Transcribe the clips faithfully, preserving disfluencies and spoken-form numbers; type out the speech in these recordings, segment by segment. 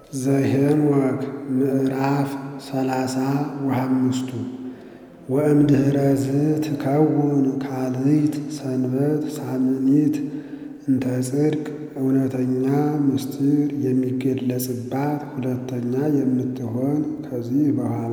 ዘኄንወክ ምዕራፍ ሰላሳ ወሐምስቱ ወእምድኅረዝ ትከውን ካልእት ሰንበት ሳምኒት እንተ ጽድቅ እውነተኛ ምስጢር የሚገለጽባት ሁለተኛ የምትሆን ከዚህ በኋላ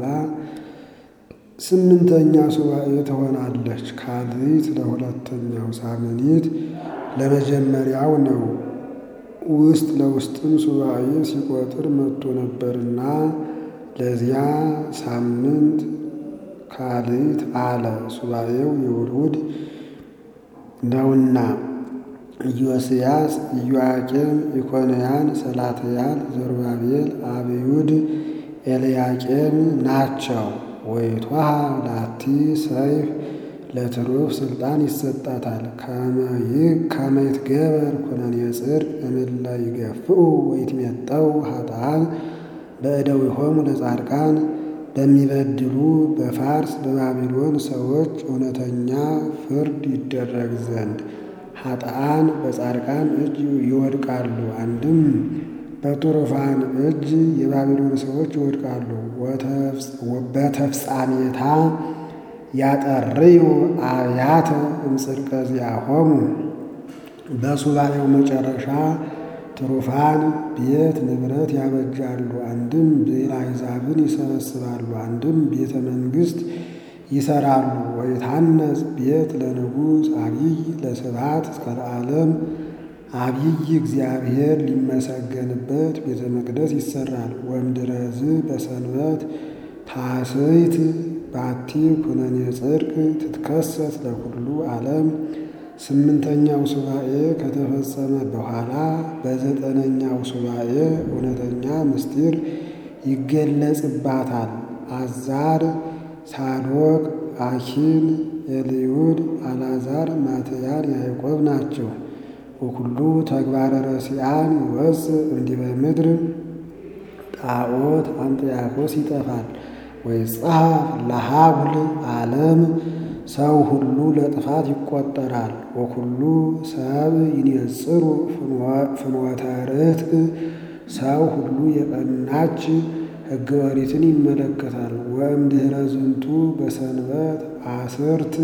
ስምንተኛ ሱባዔ ትሆናለች። ካልእት ለሁለተኛው ሳምኒት ለመጀመሪያው ነው። ውስጥ ለውስጥም ሱባዔ ሲቆጥር መጥቶ ነበርና ለዚያ ሳምንት ካልእት አለ። ሱባዔው የውሉድ ነውና ኢዮስያስ፣ ኢዮአቄም፣ ኢኮንያን፣ ሰላትያል፣ ዘሩባቤል፣ አብዩድ፣ ኤልያቄም ናቸው። ወይትወሀብ ላቲ ሰይፍ ለትሩፍ ስልጣን ይሰጣታል። ከመ ይትገበር ኩነኔ ጽድቅ እምእለ ይገፍኡ ወይትሜጠው ኃጥአን በእደዊሆሙ ለጻድቃን በሚበድሉ በፋርስ በባቢሎን ሰዎች እውነተኛ ፍርድ ይደረግ ዘንድ ኃጥአን በጻድቃን እጅ ይወድቃሉ። አንድም በትሩፋን እጅ የባቢሎን ሰዎች ይወድቃሉ። በተፍጻሜታ ያጠርዩ አብያተ እምጽድቀ ዚአሆሙ በሱባዔው መጨረሻ ትሩፋን ቤት ንብረት ያበጃሉ። አንድም ብዕለ አሕዛብን ይሰበስባሉ፣ አንድም ቤተ መንግሥት ይሰራሉ። ወይታነጽ ቤት ለንጉሥ አብይ ለስብሐት እስከ ለዓለም አብይ እግዚአብሔር ሊመሰገንበት ቤተ መቅደስ ይሰራል። ወእምድኅረዝ በሰንበት ታስይት ባቲ ኩነኔ ጽድቅ ትትከሰት ለኩሉ ዓለም። ስምንተኛው ሱባዔ ከተፈጸመ በኋላ በዘጠነኛው ሱባዔ እውነተኛ ምስጢር ይገለጽባታል። አዛር፣ ሳዶቅ፣ አኪን፣ ኤልዩድ፣ አልዓዛር፣ ማትያር፣ ያዕቆብ ናቸው። ወኩሉ ተግባረ ረሲዓን ይወፅእ እምዲበ ምድር ጣዖት አንጥያኮስ ይጠፋል። ወይጽሐፍ ለሀጉል ዓለም ሰው ሁሉ ለጥፋት ይቆጠራል። ወኩሉ ሰብ ይንጽሩ ፍኖተ ርትዕ ሰው ሁሉ የቀናች ሕገ ኦሪትን ይመለከታል። ወእምድኅረ ዝንቱ በሰንበት አስርት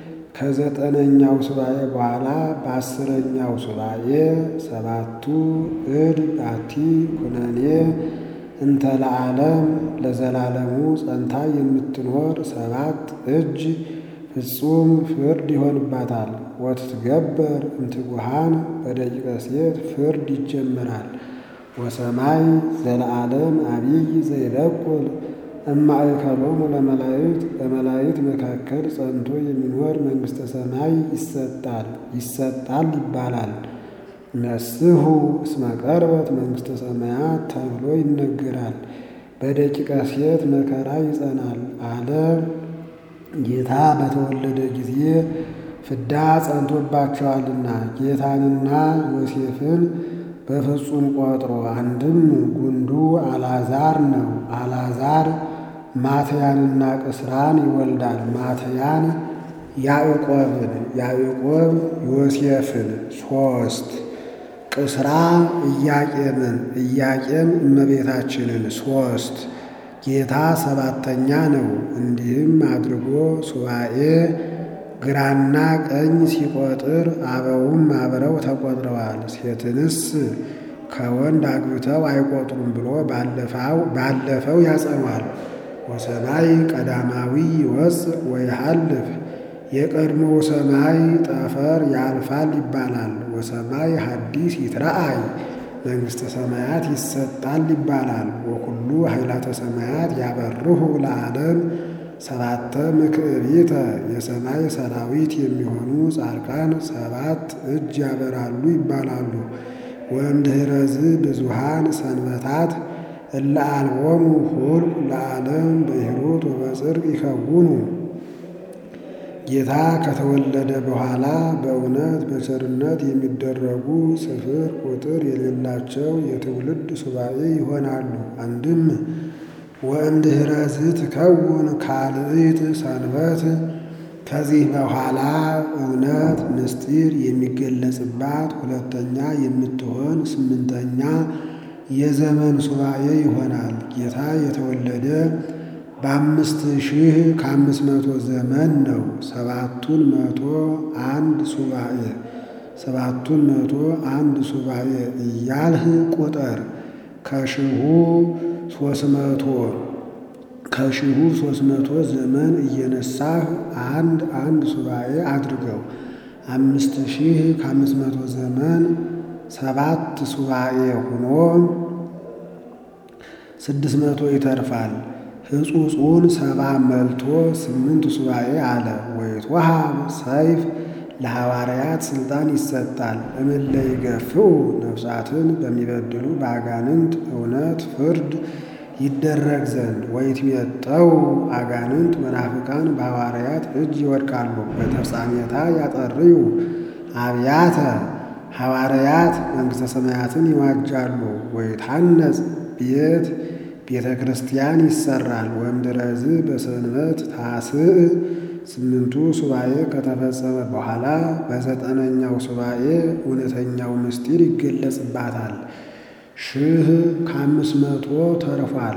ከዘጠነኛው ሱባዔ በኋላ በአስረኛው ሱባዔ ሰባቱ እድ ባቲ ኩነኔ እንተ ለዓለም ለዘላለሙ ጸንታ የምትኖር ሰባት እጅ ፍጹም ፍርድ ይሆንባታል። ወትትገበር እምትጉሃን በደቂቀ ሴት ፍርድ ይጀመራል። ወሰማይ ዘለዓለም አብይ ዘይበቁል እማእከሎሙ ለመላእክት በመላእክት መካከል ጸንቶ የሚኖር መንግሥተ ሰማይ ይሰጣል ይሰጣል ይባላል። ነስሑ እስመ ቀርበት መንግሥተ ሰማያት ተብሎ ይነገራል። በደቂቀ ሴት መከራ ይጸናል አለ። ጌታ በተወለደ ጊዜ ፍዳ ጸንቶባቸዋልና ጌታንና ዮሴፍን በፍጹም ቆጥሮ አንድም ጉንዱ አልዓዛር ነው። አልዓዛር ማትያንና ቅስራን ይወልዳል። ማትያን ያዕቆብን፣ ያዕቆብ ዮሴፍን ሶስት፣ ቅስራ ኢያቄምን፣ ኢያቄም እመቤታችንን ሶስት፣ ጌታ ሰባተኛ ነው። እንዲህም አድርጎ ሱባዔ ግራና ቀኝ ሲቆጥር አበውም አብረው ተቆጥረዋል። ሴትንስ ከወንድ አግብተው አይቆጥሩም ብሎ ባለፈው ያጸኗል። ወሰማይ ቀዳማዊ ይወፅእ ወይሃልፍ የቀድሞው ሰማይ ጠፈር ያልፋል ይባላል። ወሰማይ ሐዲስ ይትረአይ መንግሥተ ሰማያት ይሰጣል ይባላል። ወኩሉ ኃይላተ ሰማያት ያበርሁ ለዓለም ሰባተ ምክዕቢተ የሰማይ ሰራዊት የሚሆኑ ጻድቃን ሰባት እጅ ያበራሉ ይባላሉ። ወእምድኅረዝ ብዙኃን ሰንበታት እለ አልቦሙ ኍልቍ ለዓለም በሂሩት ወበጽድቅ ይከውኑ። ጌታ ከተወለደ በኋላ በእውነት በቸርነት የሚደረጉ ስፍር ቁጥር የሌላቸው የትውልድ ሱባዔ ይሆናሉ። አንድም ወእምድኅረዝ ትከውን ካልእት ሰንበት ከዚህ በኋላ እውነት ምስጢር የሚገለጽባት ሁለተኛ የምትሆን ስምንተኛ የዘመን ሱባኤ ይሆናል። ጌታ የተወለደ በአምስት ሺህ ከአምስት መቶ ዘመን ነው። ሰባቱን መቶ አንድ ሱባኤ ሰባቱን መቶ አንድ ሱባኤ እያልህ ቁጠር። ከሽሁ ሦስት መቶ ከሽሁ ሦስት መቶ ዘመን እየነሳህ አንድ አንድ ሱባኤ አድርገው። አምስት ሺህ ከአምስት መቶ ዘመን ሰባት ሱባኤ ሆኖ ስድስት መቶ ይተርፋል። ሕጹጹን ሰባ መልቶ ስምንት ሱባኤ አለ። ወይትወሀብ ሰይፍ ለሐዋርያት ሥልጣን ይሰጣል። እምእለ ይገፍኡ ነፍሳትን በሚበድሉ በአጋንንት እውነት ፍርድ ይደረግ ዘንድ። ወይትሜጠው አጋንንት መናፍቃን በሐዋርያት እጅ ይወድቃሉ። በተፍጻሜታ ያጠርዩ አብያተ ሐዋርያት መንግሥተ ሰማያትን ይዋጃሉ። ወይታነጽ ቤት ቤተ ክርስቲያን ይሰራል። ወእምድኅረዝ በሰንበት ታስዕ ስምንቱ ሱባኤ ከተፈጸመ በኋላ በዘጠነኛው ሱባኤ እውነተኛው ምስጢር ይገለጽባታል። ሺህ ከአምስት መቶ ተርፏል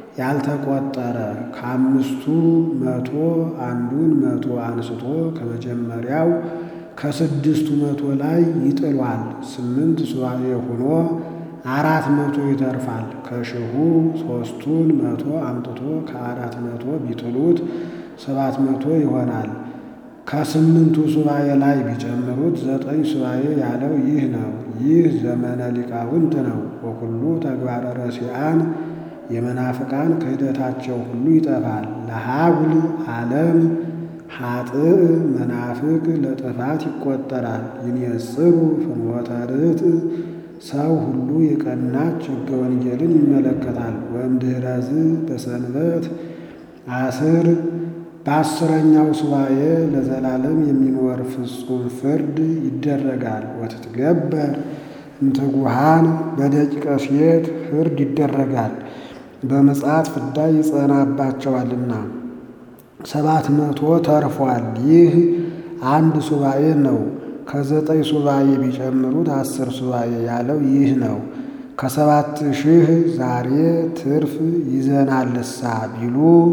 ያልተቆጠረ። ከአምስቱ መቶ አንዱን መቶ አንስቶ ከመጀመሪያው ከስድስቱ መቶ ላይ ይጥሏል። ስምንት ሱባኤ ሆኖ አራት መቶ ይተርፋል። ከሺሁ ሦስቱን መቶ አምጥቶ ከአራት መቶ ቢጥሉት ሰባት መቶ ይሆናል። ከስምንቱ ሱባኤ ላይ ቢጨምሩት ዘጠኝ ሱባኤ ያለው ይህ ነው። ይህ ዘመነ ሊቃውንት ነው። ወኩሉ ተግባረ ረሲዓን የመናፍቃን ክህደታቸው ሁሉ ይጠፋል። ለሀብል ዓለም ኃጥእ መናፍቅ ለጥፋት ይቆጠራል። ይንየጽሩ ፍኖተ ርትዕ ሰው ሁሉ የቀናች ሕገ ወንጌልን ይመለከታል። ወእምድኅረዝ በሰንበት አስር በአስረኛው ሱባኤ ለዘላለም የሚኖር ፍጹም ፍርድ ይደረጋል። ወትትገበር እምትጉሃን በደቂቀ ሴት ፍርድ ይደረጋል። በምጽአት ፍዳ ይጸናባቸዋልና ሰባት መቶ ተርፏል። ይህ አንድ ሱባኤ ነው። ከዘጠኝ ሱባኤ ቢጨምሩት አስር ሱባኤ ያለው ይህ ነው። ከሰባት ሺህ ዛሬ ትርፍ ይዘናልሳ ቢሉ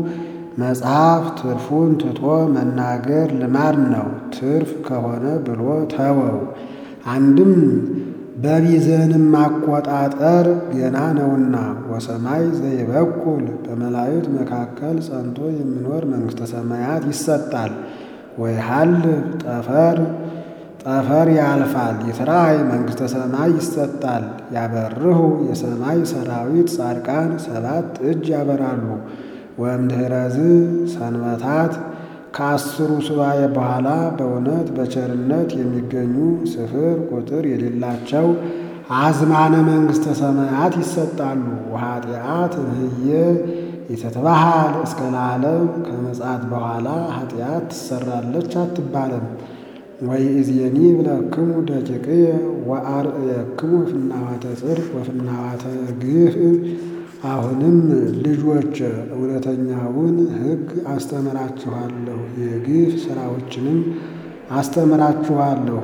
መጽሐፍ ትርፉን ትቶ መናገር ልማድ ነው። ትርፍ ከሆነ ብሎ ተወው። አንድም በቢዘንም ማቆጣጠር ገና ነውና። ወሰማይ ዘይበቁል በመላእክት መካከል ጸንቶ የሚኖር መንግሥተ ሰማያት ይሰጣል። ወይሃልፍ ጠፈር ጠፈር ያልፋል። ይትራይ መንግሥተ ሰማይ ይሰጣል። ያበርሁ የሰማይ ሰራዊት ጻድቃን ሰባት እጅ ያበራሉ። ወእምድኅረዝ ሰንበታት ከአስሩ ሱባኤ በኋላ በእውነት በቸርነት የሚገኙ ስፍር ቁጥር የሌላቸው አዝማነ መንግሥተ ሰማያት ይሰጣሉ። ወኃጢአት እምህየ ይትትበሃል እስከ ለዓለም ከመጽአት በኋላ ኃጢአት ትሰራለች አትባልም። ወይእዜኒ ብለክሙ ደቂቅየ ወአርእየክሙ ፍናዋተ ጽድቅ ወፍናዋተ ግፍ። አሁንም ልጆች እውነተኛውን ሕግ አስተምራችኋለሁ፣ የግፍ ሥራዎችንም አስተምራችኋለሁ።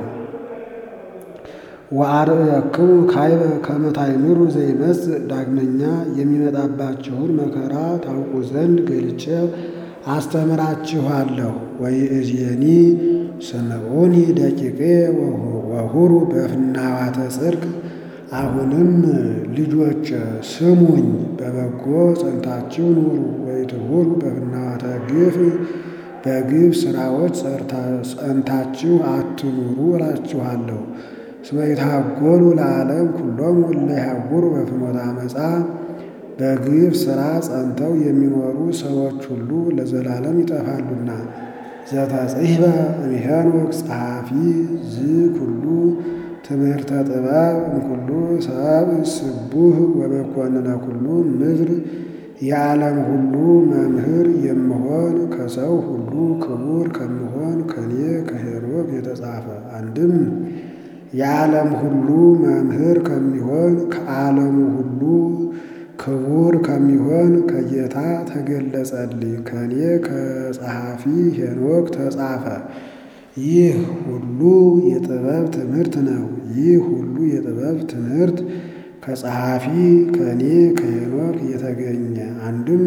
ወአርእየክሙ ካይበ ከመ ታእምሩ ዘይመጽእ ዳግመኛ የሚመጣባችሁን መከራ ታውቁ ዘንድ ገልጬ አስተምራችኋለሁ። ወይእዜኒ ስምዑኒ ደቂቅየ ወሁሩ በፍናዋተ ጽድቅ። አሁንም ልጆች ስሙኝ፣ በበጎ ጸንታችሁ ኑሩ። ወይትሁሩ በፍናዋተ ግፍ በግፍ ሥራዎች ጸንታችሁ አትኑሩ እላችኋለሁ። እስመ ይትሐጐሉ ለዓለም ኩሎሙ እለ ይሐጕሩ በፍኖተ ዓመፃ። በግፍ ሥራ ጸንተው የሚኖሩ ሰዎች ሁሉ ለዘላለም ይጠፋሉና። ዘተጽሕፈ እምሄኖክ ጸሐፊ ዝኩሉ ትምህርተ ጥበብ እምኩሉ ሰብእ ስቡህ ወበኮንነ ኩሉ ምድር። የዓለም ሁሉ መምህር የምሆን ከሰው ሁሉ ክቡር ከምሆን ከኔ ከሄኖክ የተጻፈ። አንድም የዓለም ሁሉ መምህር ከሚሆን ከዓለሙ ሁሉ ክቡር ከሚሆን ከጌታ ተገለጸልኝ፣ ከኔ ከጸሐፊ ሄኖክ ተጻፈ። ይህ ሁሉ የጥበብ ትምህርት ነው። ይህ ሁሉ የጥበብ ትምህርት ከጸሐፊ ከእኔ ከሄኖክ የተገኘ አንድም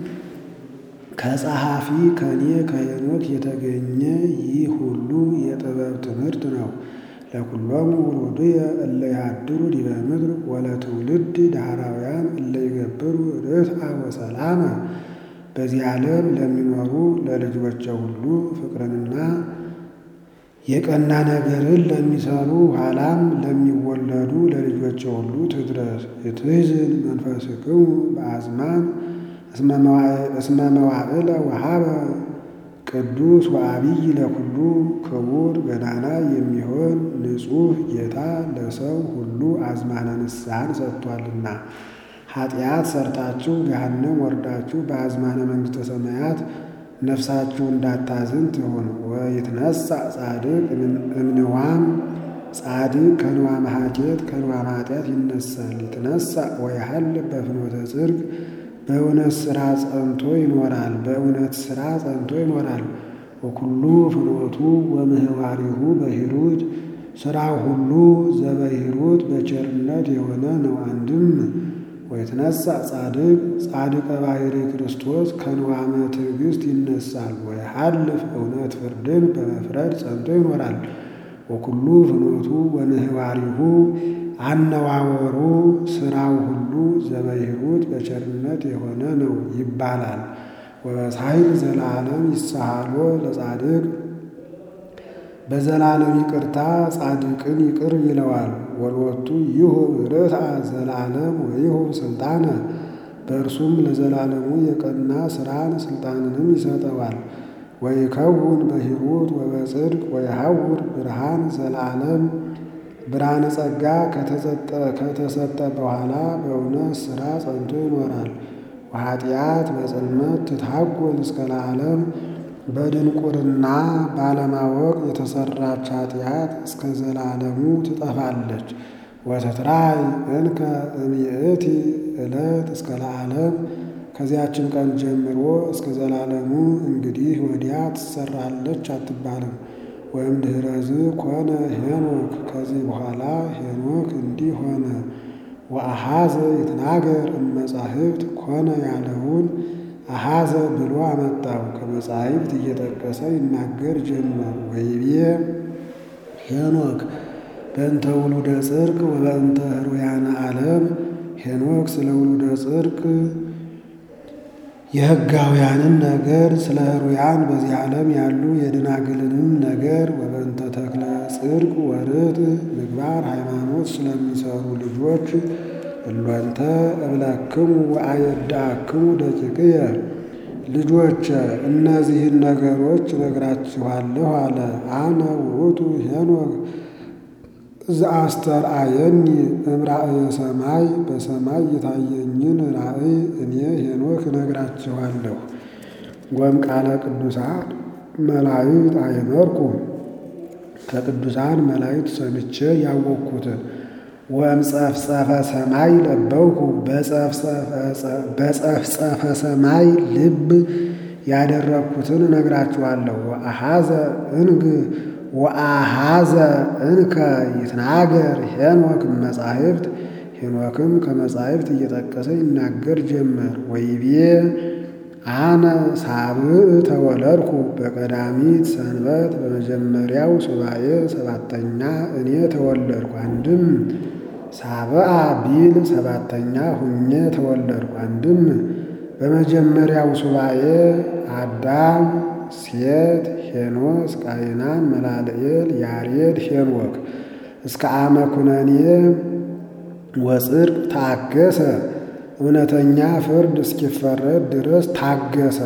ከጸሐፊ ከእኔ ከሄኖክ የተገኘ ይህ ሁሉ የጥበብ ትምህርት ነው። ለኩሎሙ ውሉድየ እለ ይሃድሩ ዲበ ምድር ወለትውልድ ዳህራውያን እለ ይገብሩ ርትዐ ወሰላመ በዚህ ዓለም ለሚኖሩ ለልጆቼ ሁሉ ፍቅርንና የቀና ነገርን ለሚሰሩ ኋላም ለሚወለዱ ለልጆቼ ሁሉ ትድረስ። የትሕዝን መንፈስክሙ በአዝማን እስመ መዋዕለ ወሀበ ቅዱስ ወአቢይ ለኩሉ ክቡር ገናና የሚሆን ንጹሕ ጌታ ለሰው ሁሉ አዝማነ ንስሐን ሰጥቷልና። ኃጢአት ሰርታችሁ ገሃነም ወርዳችሁ በአዝማነ መንግሥተ ሰማያት ነፍሳችሁ እንዳታዝን ትሁን። ወይትነሣ ጻድቅ እምንዋም ጻድቅ ከንዋመ ኃጢአት ከንዋመ ኃጢአት ይነሳል። ይትነሣ ወይሃልፍ በፍኖተ ጽድቅ በእውነት ሥራ ጸንቶ ይኖራል። በእውነት ሥራ ጸንቶ ይኖራል። ወኩሉ ፍኖቱ ወምህዋሪሁ በሂሩት ሥራው ሁሉ ዘበሂሩት በቸርነት የሆነ ነው። አንድም ወይትነሣ ጻድቅ ጻድቀ ባሕርይ ክርስቶስ ከንዋመ ትዕግሥት ይነሳል። ወይሃልፍ እውነት ፍርድን በመፍረድ ጸንቶ ይኖራል። ወኩሉ ፍኖቱ ወምህዋሪሁ አነዋወሩ ሥራው ሁሉ ዘበሂሩት በቸርነት የሆነ ነው ይባላል። ወበሳይል ዘላለም ይሳሃሎ ለጻድቅ በዘላለም ይቅርታ ጻድቅን ይቅር ይለዋል። ወሎቱ ይሁብ ርትዐ ዘላለም ወይሁብ ስልጣነ በእርሱም ለዘላለሙ የቀና ሥራን ሥልጣንንም ይሰጠዋል። ወይከውን በሂሩት ወበጽድቅ ወይሐውር ብርሃን ዘላለም ብርሃነ ጸጋ ከተሰጠ በኋላ በእውነት ሥራ ጸንቶ ይኖራል። ወኃጢአት በጽልመት ትታጎል እስከ ለዓለም በድንቁርና ባለማወቅ የተሰራች ኃጢአት እስከ ዘላለሙ ትጠፋለች። ወተትራይ እንከ እምይእቲ ዕለት እስከ ለዓለም ከዚያችን ቀን ጀምሮ እስከ ዘላለሙ እንግዲህ ወዲያ ትሰራለች አትባልም። ወይም ድኅረዝ ኮነ ሄኖክ ከዚህ በኋላ ሄኖክ እንዲህ ሆነ። ወአሐዘ ይትናገር እመጻሕፍት ኮነ ያለውን አሐዘ ብሎ አመጣው። ከመጻሕፍት እየጠቀሰ ይናገር ጀመር። ወይቤ ሄኖክ በእንተ ውሉደ ጽድቅ ወበእንተ ኅሩያነ ዓለም ሄኖክ ስለ ውሉደ ጽድቅ የሕጋውያንን ነገር ስለ ኅሩያን በዚህ ዓለም ያሉ የደናግልንም ነገር ወበእንተ ተክለ ጽድቅ ወርት ምግባር ሃይማኖት ስለሚሰሩ ልጆች እሎንተ እብለክሙ ወአየዳክሙ ደቂቅየ ልጆች እነዚህን ነገሮች እነግራችኋለሁ አለ። አነ ውእቱ ሄኖክ ዘአስተርአየኒ እምራእየ ሰማይ በሰማይ የታየኝን ራእይ እኔ ሄኖክ እነግራችኋለሁ። ወም ቃለ ቅዱሳን መላእክት አእመርኩ ከቅዱሳን መላእክት ሰምቼ ያወቅኩትን። ወም ጸፍጸፈ ሰማይ ለበውኩ በጸፍጸፈ ሰማይ ልብ ያደረግኩትን እነግራችኋለሁ። ወአሐዘ እንግ ወአሐዘ እንከ ይትናገር ሄኖክ መጻሕፍት ሄኖክም ከመጻሕፍት እየጠቀሰ ይናገር ጀመር። ወይቤ አነ ሳብዕ ተወለድኩ በቀዳሚት ሰንበት በመጀመሪያው ሱባኤ ሰባተኛ እኔ ተወለድኩ። አንድም ሳብዓ ቢል ሰባተኛ ሁኜ ተወለድኩ። አንድም በመጀመሪያው ሱባኤ አዳም ሴት ሄኖስ ቃይናን መላልኤል ያሬድ ሄኖክ እስከ አመ ኩነኔ ወጽድቅ ታገሰ እውነተኛ ፍርድ እስኪፈረድ ድረስ ታገሰ።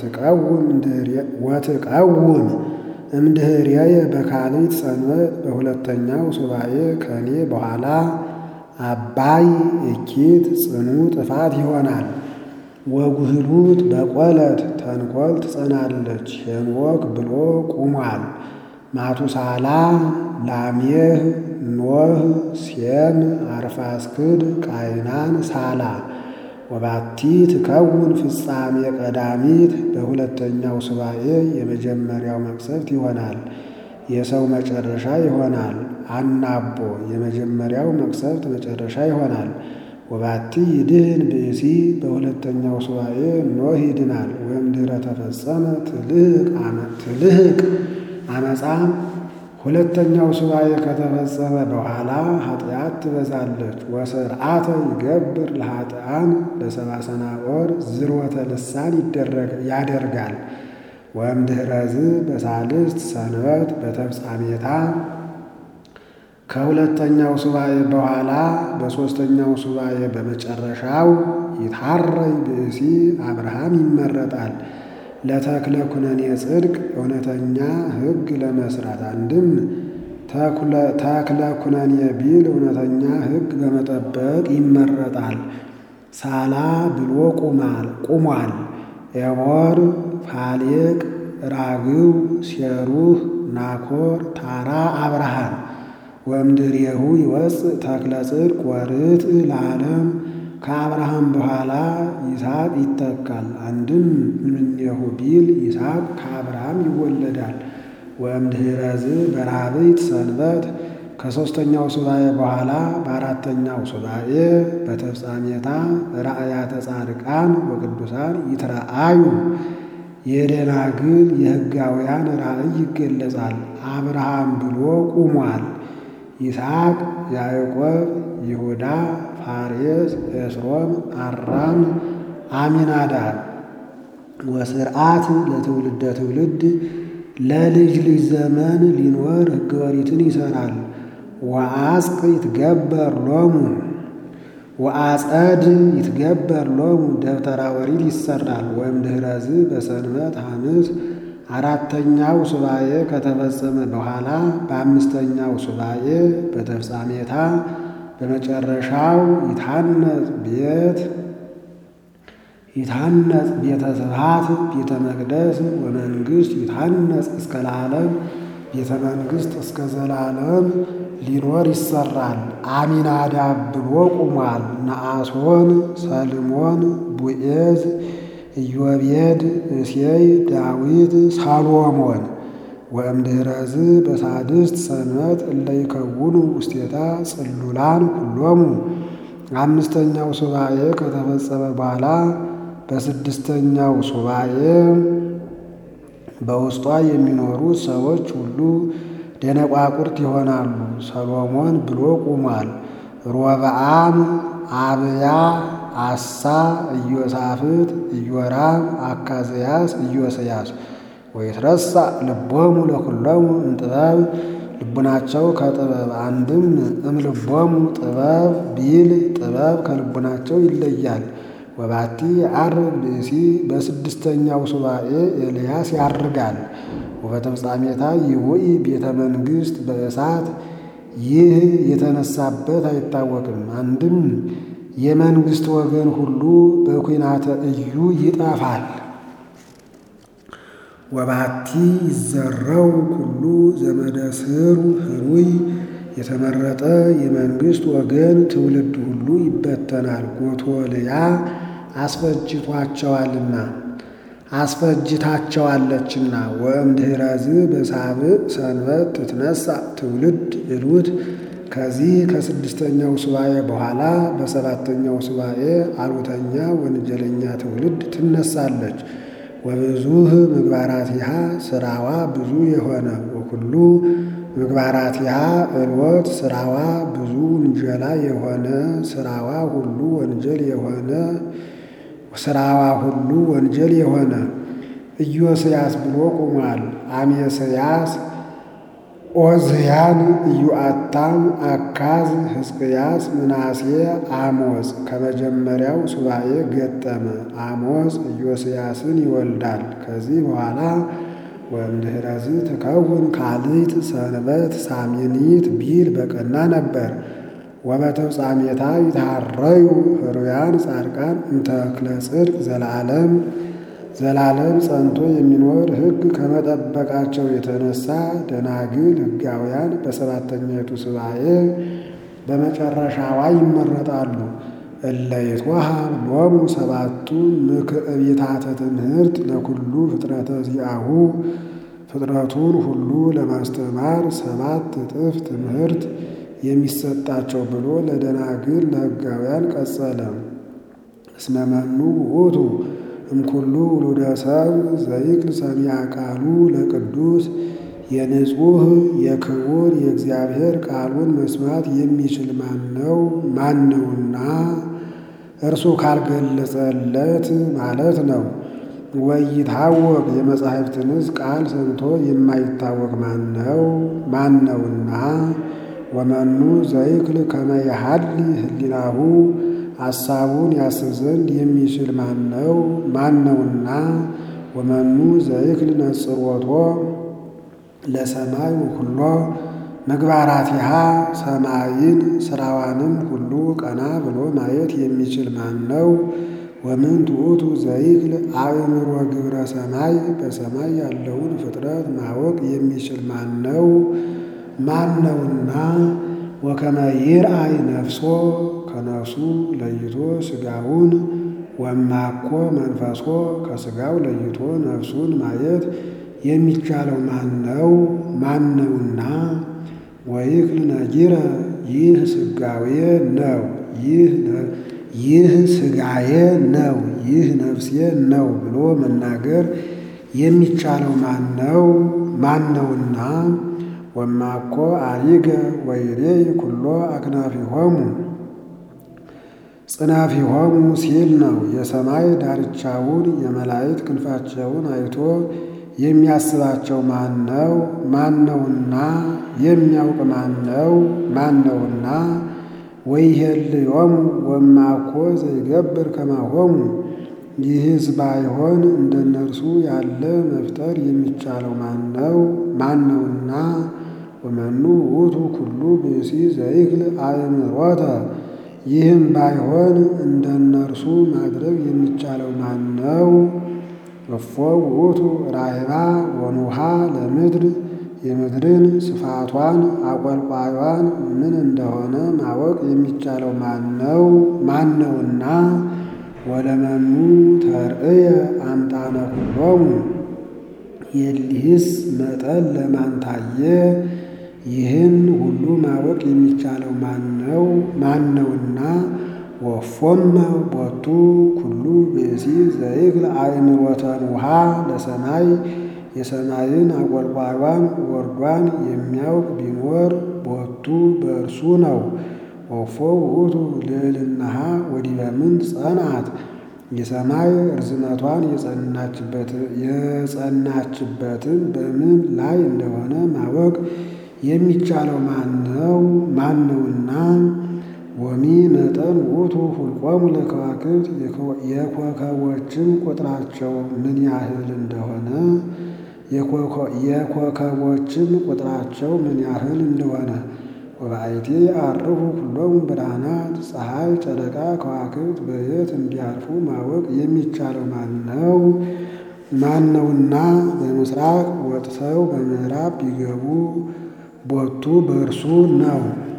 ወትቀውም እምድኅሬየ በካልእት ሰንበት በሁለተኛው ሱባኤ ከኔ በኋላ አባይ እኪት ጽኑ ጥፋት ይሆናል። ወጉህሉት በቆለት ተንኰል ትጸናለች። ሄኖክ ብሎ ቁሟል። ማቱሳላ ላሜህ ኖህ ሴም አርፋስክድ ቃይናን ሳላ ወባቲ ትከውን ፍጻሜ ቀዳሚት በሁለተኛው ሱባኤ የመጀመሪያው መቅሰፍት ይሆናል። የሰው መጨረሻ ይሆናል። አናቦ የመጀመሪያው መቅሰፍት መጨረሻ ይሆናል። ወባቲ ይድህን ብእሲ በሁለተኛው ሱባኤ ኖህ ይድናል። ወእምድኅረ ተፈጸመ ትልህቅ አመፃ ሁለተኛው ሱባኤ ከተፈጸመ በኋላ ኃጢአት ትበዛለች። ወስርዓተ ይገብር ለኃጥኣን ለሰብአ ሰናዖር ዝርወተ ልሳን ያደርጋል። ወእምድኅረዝ በሳልስት ሰንበት በተፍጻሜታ ከሁለተኛው ሱባኤ በኋላ በሦስተኛው ሱባኤ በመጨረሻው ይታረይ ብእሲ አብርሃም ይመረጣል። ለተክለ ኩነኔ ጽድቅ እውነተኛ ሕግ ለመስራት አንድም ተክለ ኩነኔ ቢል እውነተኛ ሕግ በመጠበቅ ይመረጣል። ሳላ ብሎ ቁሟል። ኤቦር፣ ፋሌቅ፣ ራግው፣ ሴሩህ፣ ናኮር፣ ታራ፣ አብርሃም ወእምድኅሬሁ ይወፅእ ተክለ ጽድቅ ወርትዕ ለዓለም ከአብርሃም በኋላ ይስሐቅ ይተካል። አንድም እምኔሁ ቢል ይስሐቅ ከአብርሃም ይወለዳል። ወእምድኅረዝ በራብዕት ሰንበት ከሦስተኛው ሱባኤ በኋላ በአራተኛው ሱባኤ በተፍጻሜታ ራእያተ ጻድቃን ወቅዱሳን ይትረአዩ የደናግል የሕጋውያን ራእይ ይገለጻል። አብርሃም ብሎ ቁሟል። ይስሐቅ፣ ያዕቆብ፣ ይሁዳ፣ ፋሬስ፣ ኤስሮም፣ አራም፣ አሚናዳብ ወስርዓት ለትውልደ ትውልድ ለልጅ ልጅ ዘመን ሊኖር ሕገ ኦሪትን ይሠራል። ወአጽቅ ይትገበር ሎሙ ወአጸድ ይትገበር ሎሙ ደብተራ ኦሪት ይሠራል። ወእምድኅረዝ በሰንበት ሐምስ አራተኛው ሱባኤ ከተፈጸመ በኋላ በአምስተኛው ሱባኤ በተፍጻሜታ በመጨረሻው ይታነጽ ቤት ይታነጽ ቤተ ስብሐት ቤተ መቅደስ ወመንግሥት ይታነጽ እስከ ለዓለም ቤተ መንግሥት እስከ ዘላለም ሊኖር ይሠራል። አሚናዳብ ብሎ ቁሟል። ነአሶን፣ ሰልሞን፣ ቡኤዝ፣ ኢዮቤድ፣ እሴይ፣ ዳዊት፣ ሰሎሞን ወእምድኅረዝ በሳድስት ሰንበት እለ ይከውኑ ውስቴታ ጽሉላን ኩሎሙ አምስተኛው ሱባኤ ከተፈጸመ በኋላ በስድስተኛው ሱባኤ በውስጧ የሚኖሩት ሰዎች ሁሉ ደነቋቁርት ይሆናሉ። ሰሎሞን ብሎ ቁሟል። ሮብዓም፣ አብያ፣ አሳ፣ ኢዮሳፍጥ፣ ኢዮራም፣ አካዝያስ፣ ኢዮስያስ ወይትረሳ ልቦሙ ለኩሎሙ እምጥበብ ልቡናቸው ከጥበብ አንድም እምልቦሙ ጥበብ ቢል ጥበብ ከልቡናቸው ይለያል። ወባቲ ዐርግ ብእሲ በስድስተኛው ሱባኤ ኤልያስ ያርጋል። ወበተፍጻሜታ ይውኢ ቤተ መንግሥት በእሳት ይህ የተነሳበት አይታወቅም። አንድም የመንግሥት ወገን ሁሉ በኩናተ እዩ ይጠፋል። ወባቲ ይዘረው ኩሉ ዘመደ ስሩ ህሩይ የተመረጠ የመንግሥት ወገን ትውልድ ሁሉ ይበተናል። ጎቶልያ አስፈጅቷቸዋልና አስፈጅታቸዋለችና። ወእምድኅረዝ በሳብዕ ሰንበት ትትነሣ ትውልድ እሉት ከዚህ ከስድስተኛው ሱባኤ በኋላ በሰባተኛው ሱባኤ አሉተኛ ወንጀለኛ ትውልድ ትነሳለች። ወብዙህ ምግባራቲሃ ስራዋ ብዙ የሆነ ወኩሉ ምግባራቲሃ እልወት ስራዋ ብዙ ውንጀላ የሆነ ስራዋ ሁሉ ወንጀል የሆነ ስራዋ ሁሉ ወንጀል የሆነ ኢዮስያስ ብሎ ቁሟል። አሜስያስ፣ ዖዝያን፣ ኢዮአታም፣ አካዝ፣ ሕዝቅያስ፣ ምናሴ፣ አሞጽ ከመጀመሪያው ሱባኤ ገጠመ። አሞጽ ኢዮስያስን ይወልዳል። ከዚህ በኋላ ወእምድኅረዝ ትከውን ካልእት ሰንበት ሳሚኒት ቢል በቀና ነበር። ወበተፍጻሜታ ይትሐረዩ ሕሩያን ጻድቃን እምተክለ ጽድቅ ዘላለም ዘላለም ጸንቶ የሚኖር ሕግ ከመጠበቃቸው የተነሳ ደናግል ሕጋውያን በሰባተኛይቱ ሱባኤ በመጨረሻዋ ይመረጣሉ። እለ ይትወሃብ ሎሙ ሰባቱ ምክዕቢታተ ትምህርት ለኩሉ ፍጥረተ ዚአሁ ፍጥረቱን ሁሉ ለማስተማር ሰባት እጥፍ ትምህርት የሚሰጣቸው ብሎ ለደናግል ለሕጋውያን ቀጸለ። እስመ መኑ ውእቱ እምኩሉ ውሉደ ሰብእ ዘይክል ሰሚዐ ቃሉ ለቅዱስ የንጹሕ የክቡር የእግዚአብሔር ቃሉን መስማት የሚችል ማነው ማነውና እርሱ ካልገለጸለት ማለት ነው። ወይታወቅ የመጻሕፍትንስ ቃል ሰምቶ የማይታወቅ ማነው ማነውና ወመኑ ዘይክል ከመ የሐሊ ህሊናሁ ሐሳቡን ያስብ ዘንድ የሚችል ማነው ማነውና ወመኑ ዘይክል ነጽሮቶ ለሰማይ ወኩሎ ምግባራቲሃ ሰማይን ስራዋንም ሁሉ ቀና ብሎ ማየት የሚችል ማነው? ወምንቱ ውእቱ ዘይክል አእምሮ ግብረ ሰማይ በሰማይ ያለውን ፍጥረት ማወቅ የሚችል ማነው ማነውና ወከመ ይርአይ ነፍሶ ከነፍሱ ለይቶ ሥጋውን ወማኮ መንፈሶ ከሥጋው ለይቶ ነፍሱን ማየት የሚቻለው ማነው ማነውና ወይክል ነጊረ ይህ ሥጋዌ ነው ይህ ሥጋዬ ነው ይህ ነፍሴ ነው ብሎ መናገር የሚቻለው ማነው ማነውና ወማኮ አሪገ ወይሬይ ኩሎ አክናፊሆሙ ጽናፊሆሙ ሲል ነው። የሰማይ ዳርቻውን የመላእክት ክንፋቸውን አይቶ የሚያስባቸው ማነው ማነውና የሚያውቅ ማነው ማነውና ወይሄልዮሙ ወማኮ ዘይገብር ከማሆሙ ይህስ ባይሆን እንደነርሱ ያለ መፍጠር የሚቻለው ማነው ማነውና ወመኑ ውእቱ ኩሉ ብእሲ ዘይክል አእምሮተ ይህም ባይሆን እንደነርሱ ማድረግ የሚቻለው ማነው? እፎ ውእቱ ራሔባ ወኑሃ ለምድር የምድርን ስፋቷን አቆልቋዩዋን ምን እንደሆነ ማወቅ የሚቻለው ማነው ማነውና ወለመኑ ተርእየ አምጣነ ኩሎሙ የሊህስ መጠን ለማን ታየ? ይህን ሁሉ ማወቅ የሚቻለው ማነው ማነውና ወፎመ ቦቱ ኩሉ ብእሲ ዘይክል አእምሮተ ኑሃ ለሰማይ የሰማይን አቆልቋዩዋን ወርዷን የሚያውቅ ቢኖር ቦቱ በእርሱ ነው። ወፎ ውእቱ ልዕልናሃ ወዲበ ምንት ጸንዓት የሰማይ ርዝመቷን የጸናችበትን በምን ላይ እንደሆነ ማወቅ የሚቻለው ማነው ማነውና ወሚ መጠን ውእቱ ሁልቆሙ ለከዋክብት የኮከቦችን ቁጥራቸው ምን ያህል እንደሆነ የኮከቦችን ቁጥራቸው ምን ያህል እንደሆነ ወበአይቴ አርፉ ኩሎሙ ብርሃናት ፀሐይ ጨረቃ ከዋክብት በየት እንዲያርፉ ማወቅ የሚቻለው ማነው ማነውና በምስራቅ ወጥተው በምዕራብ ቢገቡ ቦቱ በእርሱ ነው።